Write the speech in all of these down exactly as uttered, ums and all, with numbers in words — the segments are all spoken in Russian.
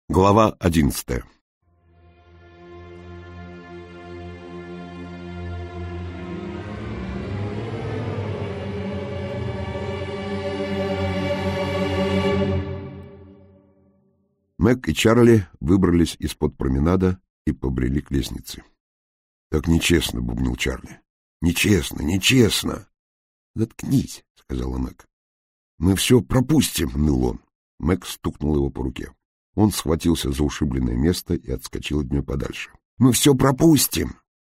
Глава одиннадцатая. Мэг и Чарли выбрались из-под променада и побрели к лестнице. — Так нечестно, — бубнил Чарли. — Нечестно, нечестно. — Заткнись, — сказала Мэг. — Мы все пропустим, — ныл он. Мэг стукнул его по руке. Он схватился за ушибленное место и отскочил от нее подальше. — Мы все пропустим!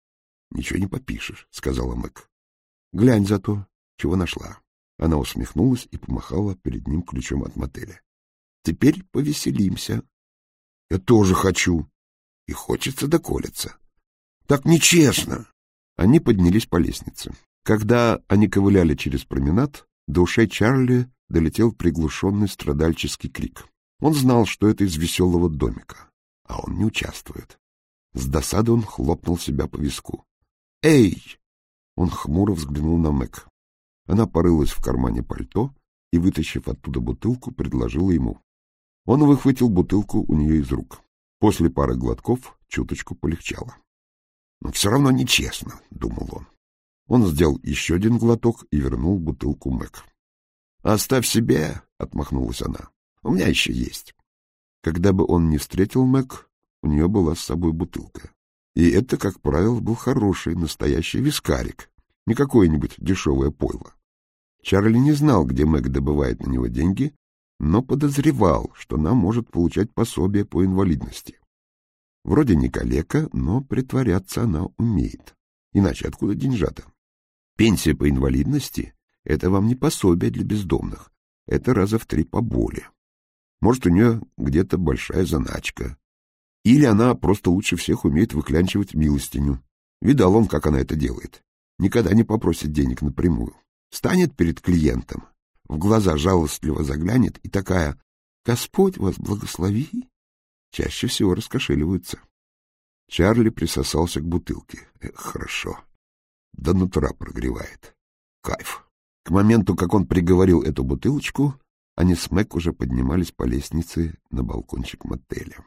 — Ничего не попишешь, — сказала Мэг. — Глянь зато, чего нашла. Она усмехнулась и помахала перед ним ключом от мотеля. — Теперь повеселимся. — Я тоже хочу. И хочется доколется. — Так нечестно! Они поднялись по лестнице. Когда они ковыляли через променад, до ушей Чарли долетел приглушенный страдальческий крик. Он знал, что это из веселого домика, а он не участвует. С досады он хлопнул себя по виску. «Эй!» Он хмуро взглянул на Мэг. Она порылась в кармане пальто и, вытащив оттуда бутылку, предложила ему. Он выхватил бутылку у нее из рук. После пары глотков чуточку полегчало. «Но все равно нечестно», — думал он. Он сделал еще один глоток и вернул бутылку Мэг. «Оставь себе», — отмахнулась она. «У меня еще есть». Когда бы он не встретил Мэг, у нее была с собой бутылка. И это, как правило, был хороший, настоящий вискарик, не какое-нибудь дешевое пойло. Чарли не знал, где Мэг добывает на него деньги, но подозревал, что она может получать пособие по инвалидности. Вроде не калека, но притворяться она умеет. Иначе откуда деньжата? Пенсия по инвалидности — это вам не пособие для бездомных, это раза в три поболее. Может, у нее где-то большая заначка. Или она просто лучше всех умеет выклянчивать милостиню. Видал он, как она это делает. Никогда не попросит денег напрямую. Станет перед клиентом, в глаза жалостливо заглянет и такая: «Господь вас благослови!» Чаще всего раскошеливаются. Чарли присосался к бутылке. Эх, хорошо. До нутра прогревает. Кайф. К моменту, как он приговорил эту бутылочку, они с Мэг уже поднимались по лестнице на балкончик мотеля.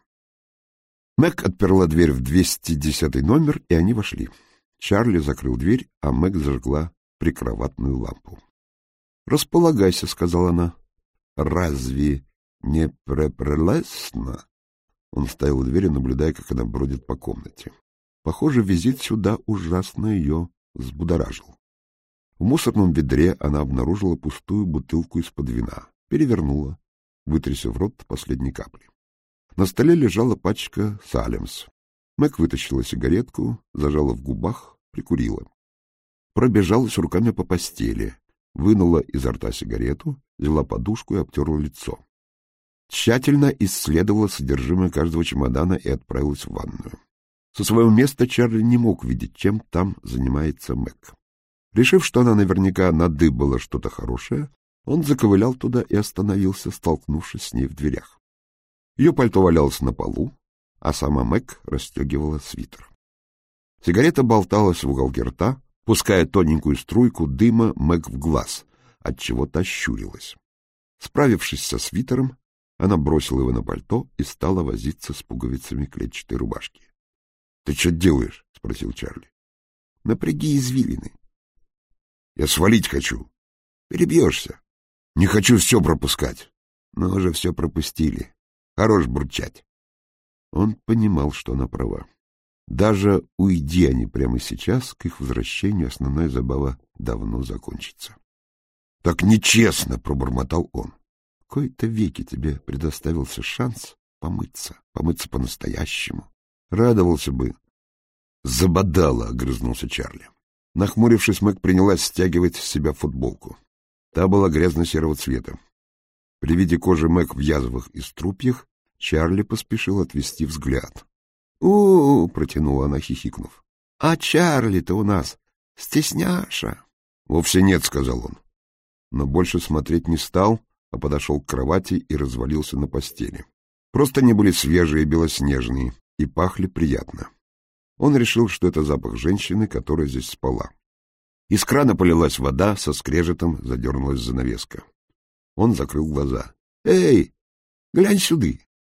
Мэг отперла дверь в двести десятый номер, и они вошли. Чарли закрыл дверь, а Мэг зажгла прикроватную лампу. — Располагайся, — сказала она. — Разве не прелестно? Он стоял у двери, наблюдая, как она бродит по комнате. Похоже, визит сюда ужасно ее взбудоражил. В мусорном ведре она обнаружила пустую бутылку из-под вина, перевернула, вытрясив в рот последней капли. На столе лежала пачка Салемс. Мэг вытащила сигаретку, зажала в губах, прикурила. Пробежалась руками по постели, вынула изо рта сигарету, взяла подушку и обтерла лицо. Тщательно исследовала содержимое каждого чемодана и отправилась в ванную. Со своего места Чарли не мог видеть, чем там занимается Мэг. Решив, что она наверняка надыбала что-то хорошее, он заковылял туда и остановился, столкнувшись с ней в дверях. Ее пальто валялось на полу, а сама Мэг расстегивала свитер. Сигарета болталась в уголке рта, пуская тоненькую струйку дыма Мэг в глаз, отчего та щурилась. Справившись со свитером, она бросила его на пальто и стала возиться с пуговицами клетчатой рубашки. — Ты что делаешь? — спросил Чарли. — Напряги извилины. — Я свалить хочу. — Перебьешься. — Не хочу все пропускать. — Мы уже все пропустили. Хорош бурчать. Он понимал, что она права. Даже уйди они прямо сейчас, к их возвращению основная забава давно закончится. — Так нечестно! — пробормотал он. — В кои-то веки тебе предоставился шанс помыться, помыться по-настоящему. Радовался бы. — Забодало! — огрызнулся Чарли. Нахмурившись, Мэг принялась стягивать с себя футболку. Та была грязно-серого цвета. При виде кожи Мэг в язвах и струпьях Чарли поспешил отвести взгляд. «У-у-у!» — протянула она, хихикнув. «А Чарли-то у нас стесняша!» «Вовсе нет», — сказал он. Но больше смотреть не стал, а подошел к кровати и развалился на постели. Простыни были свежие, белоснежные и пахли приятно. Он решил, что это запах женщины, которая здесь спала. Из крана полилась вода, со скрежетом задернулась занавеска. Он закрыл глаза. «Эй, глянь сюда!»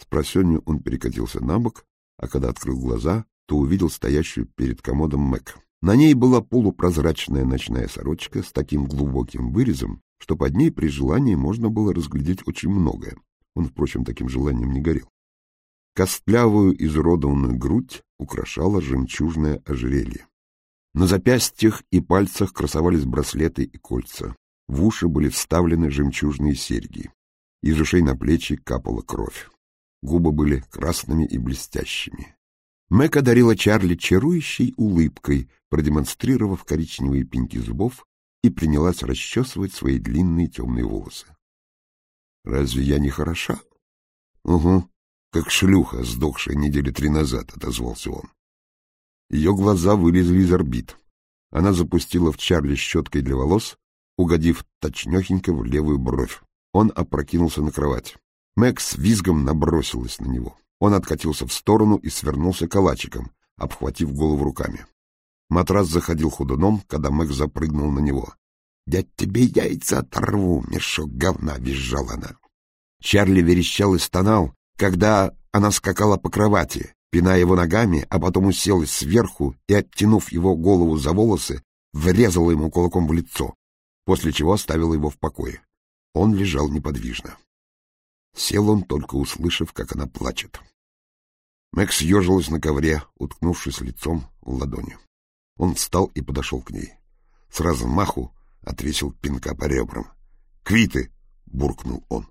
Спросонью он перекатился на бок, а когда открыл глаза, то увидел стоящую перед комодом Мэг. На ней была полупрозрачная ночная сорочка с таким глубоким вырезом, что под ней при желании можно было разглядеть очень многое. Он, впрочем, таким желанием не горел. Костлявую изуродованную грудь украшало жемчужное ожерелье. На запястьях и пальцах красовались браслеты и кольца. В уши были вставлены жемчужные серьги. Из ушей на плечи капала кровь. Губы были красными и блестящими. Мэг одарила Чарли чарующей улыбкой, продемонстрировав коричневые пеньки зубов, и принялась расчесывать свои длинные темные волосы. — Разве я не хороша? — Угу, как шлюха, сдохшая недели три назад, — отозвался он. Ее глаза вылезли из орбит. Она запустила в Чарли щеткой для волос, угодив точнёхенько в левую бровь. Он опрокинулся на кровать. Мэг с визгом набросилась на него. Он откатился в сторону и свернулся калачиком, обхватив голову руками. Матрас заходил ходуном, когда Мэг запрыгнул на него. — Я тебе яйца оторву, мешок говна! — визжала она. Чарли верещал и стонал, когда она скакала по кровати, пиная его ногами, а потом уселась сверху и, оттянув его голову за волосы, врезала ему кулаком в лицо, после чего оставила его в покое. Он лежал неподвижно. Сел он, только услышав, как она плачет. Мэг съежилась на ковре, уткнувшись лицом в ладони. Он встал и подошел к ней. С размаху отвесил пинка по ребрам. «Квиты!» — буркнул он.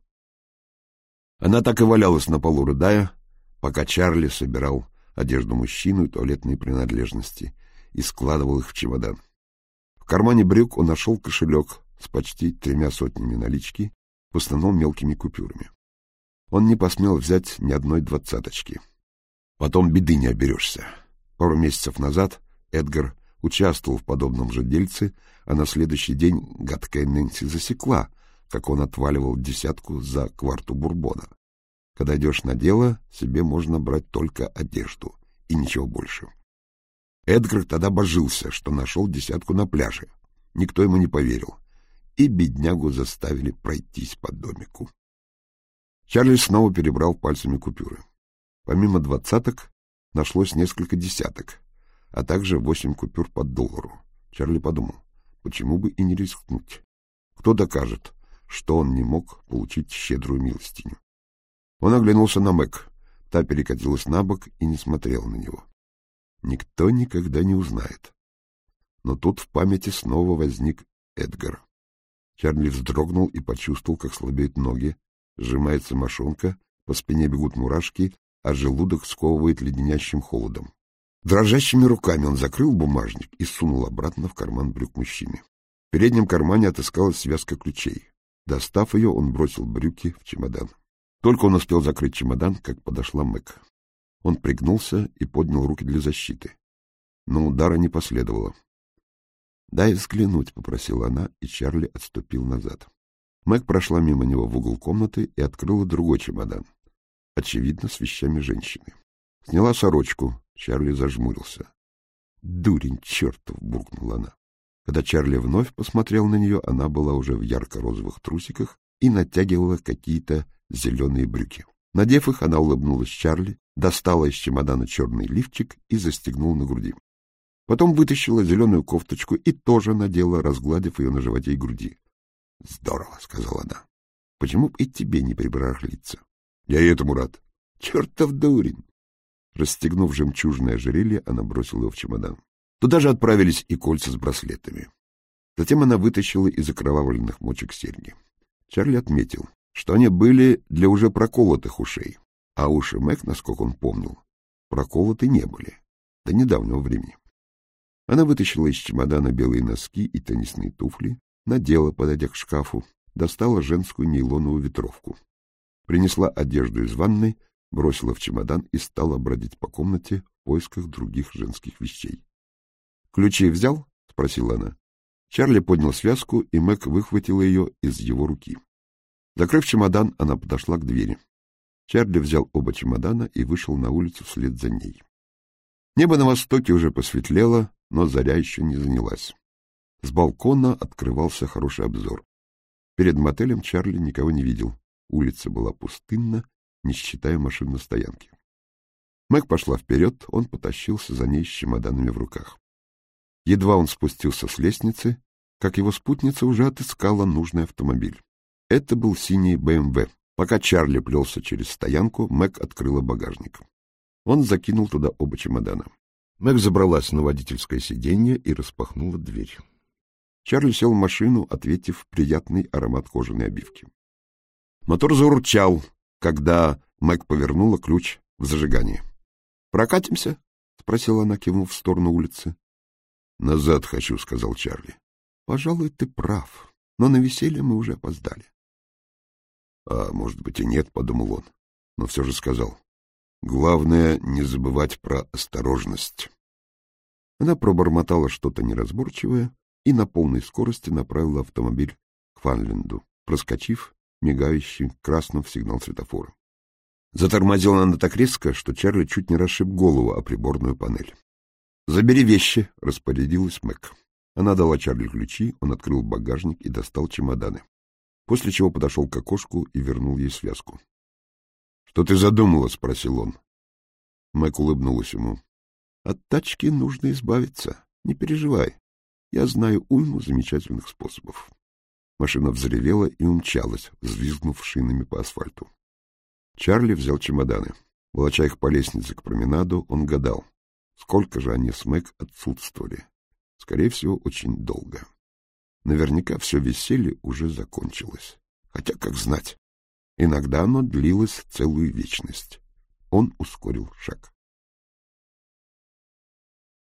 Она так и валялась на полу, рыдая, пока Чарли собирал одежду мужчину и туалетные принадлежности и складывал их в чемодан. В кармане брюк он нашел кошелек с почти тремя сотнями налички, в основном мелкими купюрами. Он не посмел взять ни одной двадцаточки. Потом беды не оберешься. Пару месяцев назад Эдгар участвовал в подобном же дельце, а на следующий день гадкая Нэнси засекла, как он отваливал десятку за кварту бурбона. Когда идешь на дело, себе можно брать только одежду и ничего больше. Эдгар тогда божился, что нашел десятку на пляже. Никто ему не поверил, и беднягу заставили пройтись по домику. Чарли снова перебрал пальцами купюры. Помимо двадцаток нашлось несколько десяток, а также восемь купюр по доллару. Чарли подумал, почему бы и не рискнуть? Кто докажет, что он не мог получить щедрую милостиню? Он оглянулся на Мэг. Та перекатилась на бок и не смотрела на него. Никто никогда не узнает. Но тут в памяти снова возник Эдгар. Чарли вздрогнул и почувствовал, как слабеют ноги, сжимается мошонка, по спине бегут мурашки, а желудок сковывает леденящим холодом. Дрожащими руками он закрыл бумажник и сунул обратно в карман брюк мужчины. В переднем кармане отыскалась связка ключей. Достав ее, он бросил брюки в чемодан. Только он успел закрыть чемодан, как подошла Мэг. Он пригнулся и поднял руки для защиты. Но удара не последовало. — Дай взглянуть, — попросила она, и Чарли отступил назад. Мэг прошла мимо него в угол комнаты и открыла другой чемодан, очевидно, с вещами женщины. Сняла сорочку. Чарли зажмурился. — Дурень чертов! — буркнула она. Когда Чарли вновь посмотрел на нее, она была уже в ярко-розовых трусиках и натягивала какие-то зеленые брюки. Надев их, она улыбнулась Чарли, достала из чемодана черный лифчик и застегнула на груди. Потом вытащила зеленую кофточку и тоже надела, разгладив ее на животе и груди. — Здорово, — сказала она. — Почему бы и тебе не прибарахлиться? — Я и этому рад. — Чертов дурень! Расстегнув жемчужное ожерелье, она бросила его в чемодан. Туда же отправились и кольца с браслетами. Затем она вытащила из окровавленных мочек серьги. Чарли отметил, что они были для уже проколотых ушей, а уши Мэг, насколько он помнил, проколоты не были до недавнего времени. Она вытащила из чемодана белые носки и теннисные туфли, надела, подойдя к шкафу, достала женскую нейлоновую ветровку, принесла одежду из ванной, бросила в чемодан и стала бродить по комнате в поисках других женских вещей. — Ключи взял? — спросила она. Чарли поднял связку, и Мэг выхватила ее из его руки. Закрыв чемодан, она подошла к двери. Чарли взял оба чемодана и вышел на улицу вслед за ней. Небо на востоке уже посветлело, но заря еще не занялась. С балкона открывался хороший обзор. Перед мотелем Чарли никого не видел. Улица была пустынна, не считая машин на стоянке. Мэг пошла вперед, он потащился за ней с чемоданами в руках. Едва он спустился с лестницы, как его спутница уже отыскала нужный автомобиль. Это был синий бэ эм вэ. Пока Чарли плелся через стоянку, Мэг открыла багажник. Он закинул туда оба чемодана. Мэг забралась на водительское сиденье и распахнула дверь. Чарли сел в машину, ответив приятный аромат кожаной обивки. Мотор заурчал, когда Мэг повернула ключ в зажигании. «Прокатимся?» — спросила она, кивнув в сторону улицы. «Назад хочу», — сказал Чарли. «Пожалуй, ты прав, но на веселье мы уже опоздали». «А может быть и нет», — подумал он, но все же сказал. «Главное — не забывать про осторожность». Она пробормотала что-то неразборчивое и на полной скорости направила автомобиль к Фанленду, проскочив мигающий красным в сигнал светофора. Затормозила она так резко, что Чарли чуть не расшиб голову о приборную панель. «Забери вещи», — распорядилась Мэг. Она дала Чарли ключи, он открыл багажник и достал чемоданы, после чего подошел к окошку и вернул ей связку. «Что ты задумала?» — спросил он. Мэг улыбнулась ему. «От тачки нужно избавиться. Не переживай. Я знаю уйму замечательных способов». Машина взревела и умчалась, взвизгнув шинами по асфальту. Чарли взял чемоданы. Волоча их по лестнице к променаду, он гадал, сколько же они с Мэг отсутствовали. Скорее всего, очень долго. Наверняка все веселье уже закончилось. Хотя, как знать, иногда оно длилось целую вечность. Он ускорил шаг.